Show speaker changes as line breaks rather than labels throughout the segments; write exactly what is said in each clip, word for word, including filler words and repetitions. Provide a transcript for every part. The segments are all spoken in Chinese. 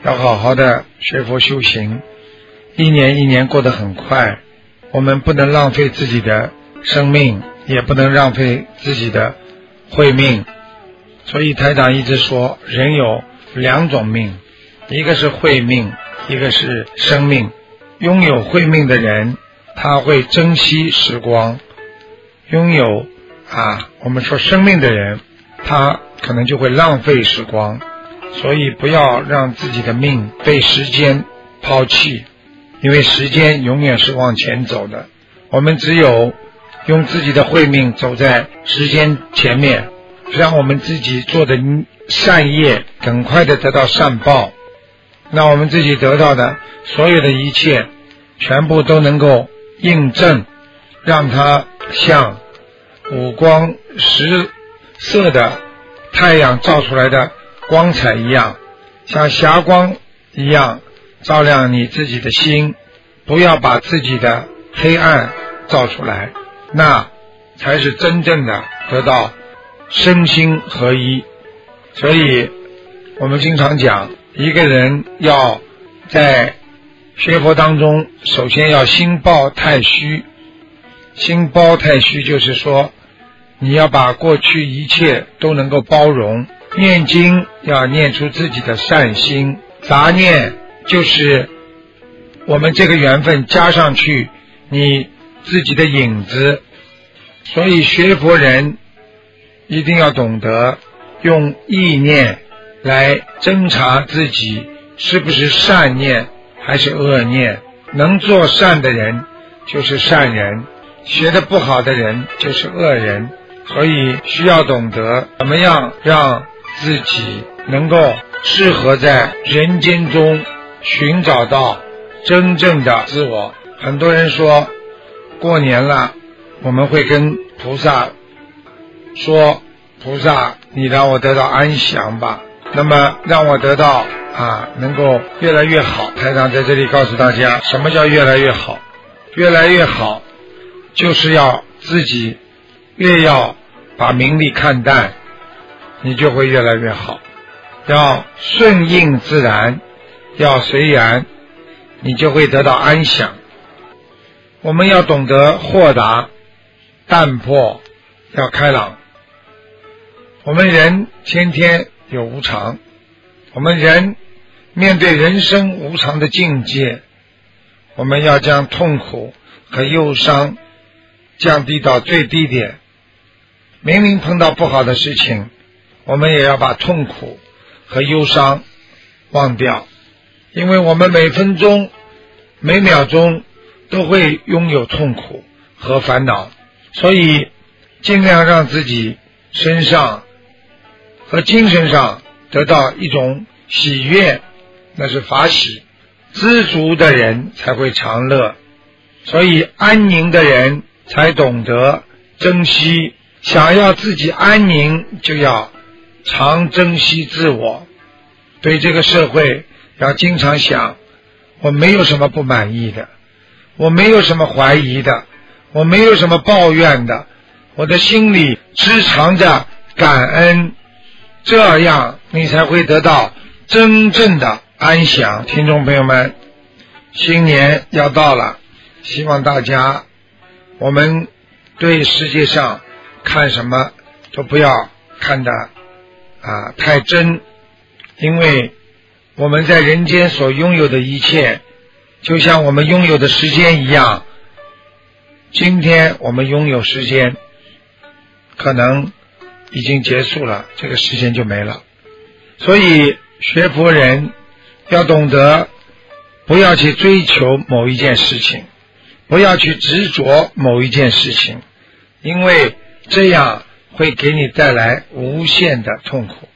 要好好的学佛修行，一年一年过得很快，我们不能浪费自己的生命，也不能浪费自己的慧命。所以台长一直说，人有两种命，一个是慧命，一个是生命。拥有慧命的人，他会珍惜时光；拥有啊，我们说生命的人，他可能就会浪费时光。所以不要让自己的命被时间抛弃，因为时间永远是往前走的。我们只有用自己的慧命走在时间前面，让我们自己做的善业很快的得到善报，那我们自己得到的所有的一切全部都能够印证，让它像五光十色的太阳照出来的光彩一样，像霞光一样照亮你自己的心，不要把自己的黑暗照出来，那才是真正的得到身心合一。所以我们经常讲，一个人要在学佛当中，首先要心包太虚。心包太虚就是说，你要把过去一切都能够包容。念经要念出自己的善心，杂念就是我们这个缘分加上去你自己的影子。所以学佛人一定要懂得用意念来侦查自己是不是善念还是恶念。能做善的人就是善人，学得不好的人就是恶人。所以需要懂得怎么样让自己能够适合在人间中寻找到真正的自我。很多人说过年了，我们会跟菩萨说，菩萨你让我得到安详吧，那么让我得到啊能够越来越好。台长在这里告诉大家，什么叫越来越好？越来越好就是要自己越要把名利看淡，你就会越来越好。要顺应自然，要随缘，你就会得到安详。我们要懂得豁达淡泊，要开朗。我们人天天有无常，我们人面对人生无常的境界，我们要将痛苦和忧伤降低到最低点。明明碰到不好的事情，我们也要把痛苦和忧伤忘掉，因为我们每分钟每秒钟都会拥有痛苦和烦恼。所以尽量让自己身上和精神上得到一种喜悦，那是法喜。知足的人才会常乐，所以安宁的人才懂得珍惜。想要自己安宁，就要常珍惜自我。对这个社会要经常想，我没有什么不满意的，我没有什么怀疑的，我没有什么抱怨的，我的心里只藏着感恩，这样你才会得到真正的安详。听众朋友们，新年要到了，希望大家我们对世界上看什么都不要看得啊太真，因为我们在人间所拥有的一切，就像我们拥有的时间一样，今天我们拥有时间，可能已经结束了，这个时间就没了。所以学佛人要懂得不要去追求某一件事情，不要去执着某一件事情，因为这样会给你带来无限的痛苦。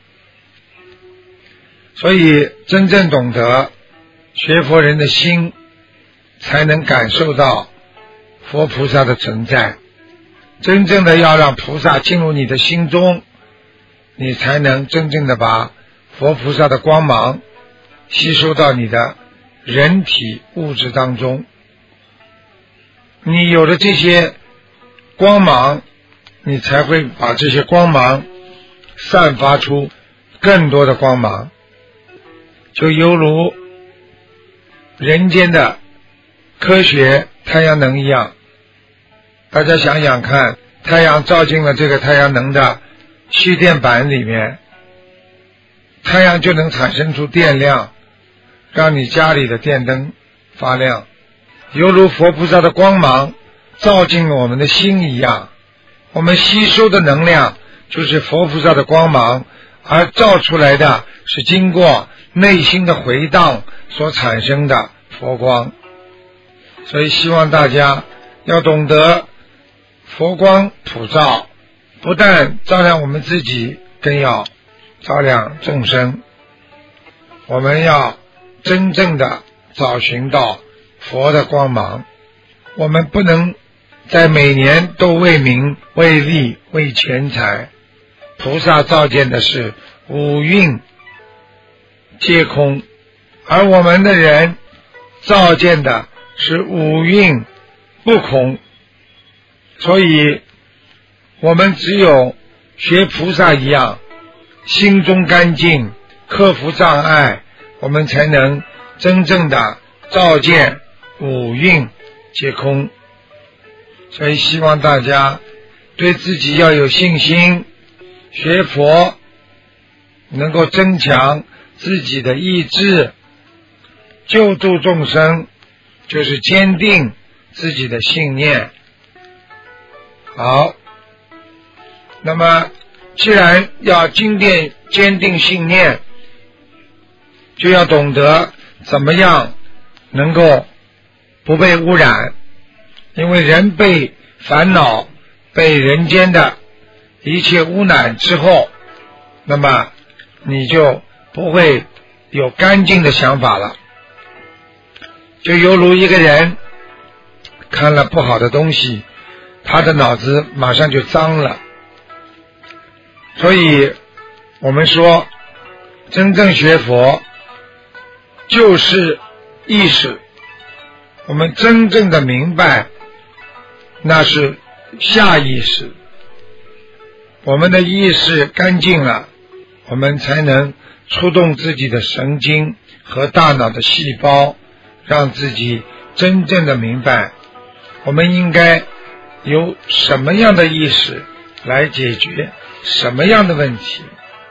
所以真正懂得学佛人的心，才能感受到佛菩萨的存在。真正的要让菩萨进入你的心中，你才能真正的把佛菩萨的光芒吸收到你的人体物质当中。你有了这些光芒，你才会把这些光芒散发出更多的光芒。 就犹如人间的科学太阳能一样。大家想想看，太阳照进了这个太阳能的蓄电板里面，太阳就能产生出电量，让你家里的电灯发亮。犹如佛菩萨的光芒照进我们的心一样，我们吸收的能量就是佛菩萨的光芒，而照出来的是经过内心的回荡所产生的佛光。所以希望大家要懂得佛光普照，不但照亮我们自己，更要照亮众生。我们要真正的找寻到佛的光芒，我们不能在每年都为名为利为钱财。菩萨照见的是五蕴皆空，而我们的人照见的是五蕴不空。所以我们只有学菩萨一样，心中干净，克服障碍，我们才能真正的照见五蕴皆空。所以希望大家对自己要有信心，学佛能够增强自己的意志，救助众生就是坚定自己的信念。好，那么既然要坚定坚定信念，就要懂得怎么样能够不被污染。因为人被烦恼被人间的一切污染之后，那么你就不会有干净的想法了。就犹如一个人看了不好的东西，他的脑子马上就脏了。所以我们说真正学佛就是意识，我们真正的明白那是下意识。我们的意识干净了，我们才能触动自己的神经和大脑的细胞，让自己真正的明白我们应该有什么样的意识来解决什么样的问题。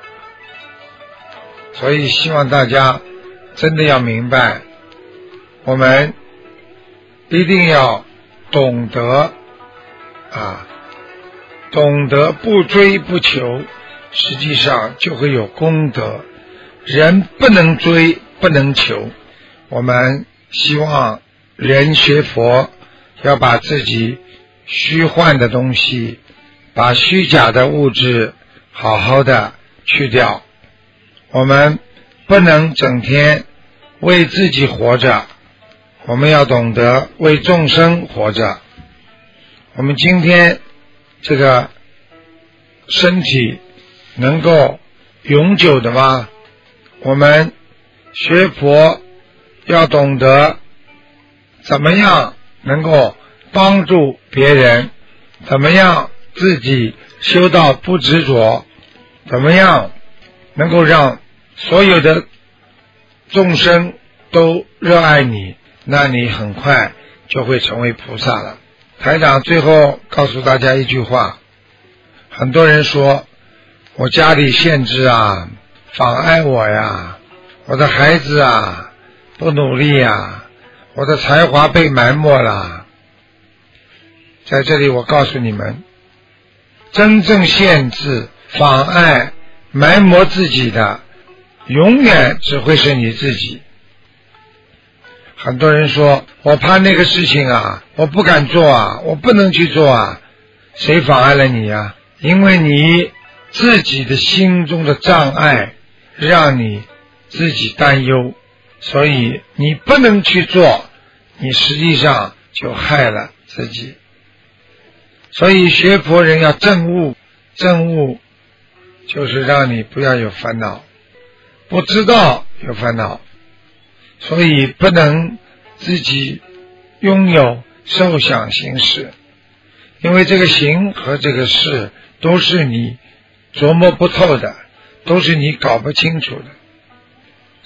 所以希望大家真的要明白，我们一定要懂得啊，懂得不追不求，实际上就会有功德。人不能追不能求，我们希望人学佛要把自己虚幻的东西，把虚假的物质好好的去掉。我们不能整天为自己活着，我们要懂得为众生活着。我们今天这个身体能够永久的吗？我们学佛要懂得怎么样能够帮助别人，怎么样自己修到不执着，怎么样能够让所有的众生都热爱你，那你很快就会成为菩萨了。台长最后告诉大家一句话，很多人说我家里限制啊，妨碍我呀，我的孩子啊不努力呀，我的才华被埋没了。在这里我告诉你们，真正限制妨碍埋没自己的永远只会是你自己。很多人说我怕那个事情啊，我不敢做啊，我不能去做啊。谁妨碍了你啊？因为你自己的心中的障碍让你自己担忧，所以你不能去做，你实际上就害了自己。所以学佛人要证悟，证悟就是让你不要有烦恼，不知道有烦恼，所以不能自己拥有受想行识，因为这个行和这个事都是你琢磨不透的，都是你搞不清楚的。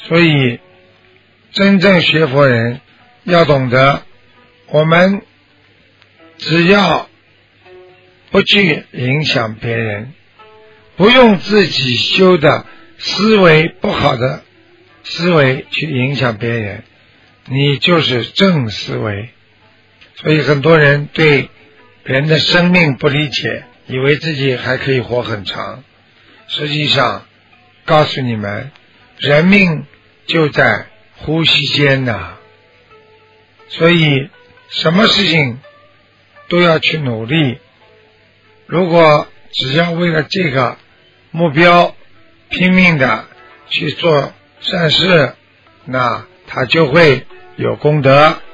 所以真正学佛人要懂得，我们只要不去影响别人，不用自己修的思维不好的思维去影响别人，你就是正思维。所以很多人对人的生命不理解，以为自己还可以活很长，实际上告诉你们，人命就在呼吸间呐。所以什么事情都要去努力，如果只要为了这个目标拼命的去做善事，那他就会有功德。